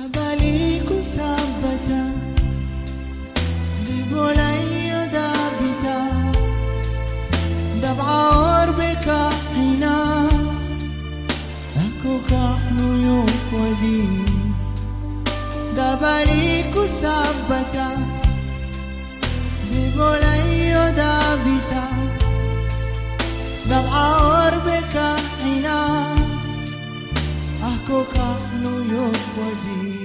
baliku sabata ببولي دابتا دبعور بك حينا أكو كحلو يوك ودي دباليكو سابتا ببولي دابتا دبعور بك حينا أكو كحلو يوك ودي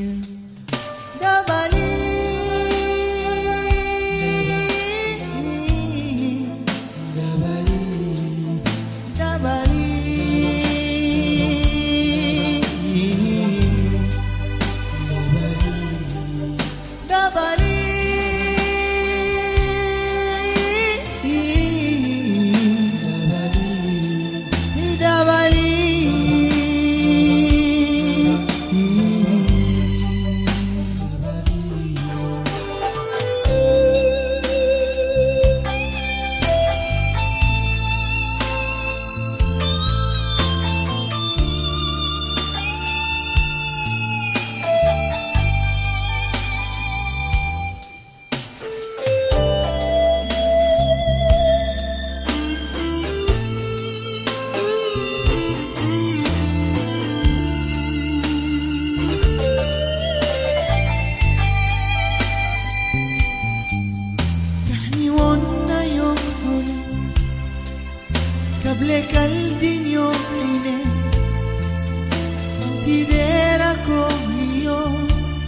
قبلك الدين يوم حيني انتي ديركو ميوم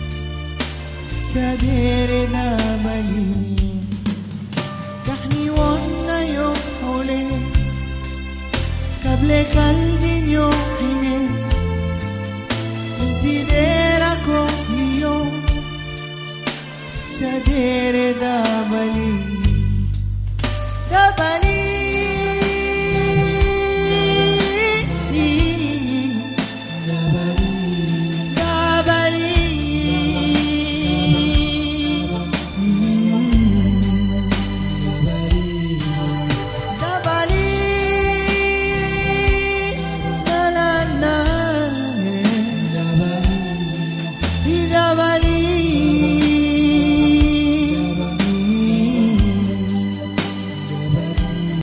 ساديرنا ملي تحني وانا يوم حولي قبلك الدين يوم حيني انتي ديركو ميوم ساديرنا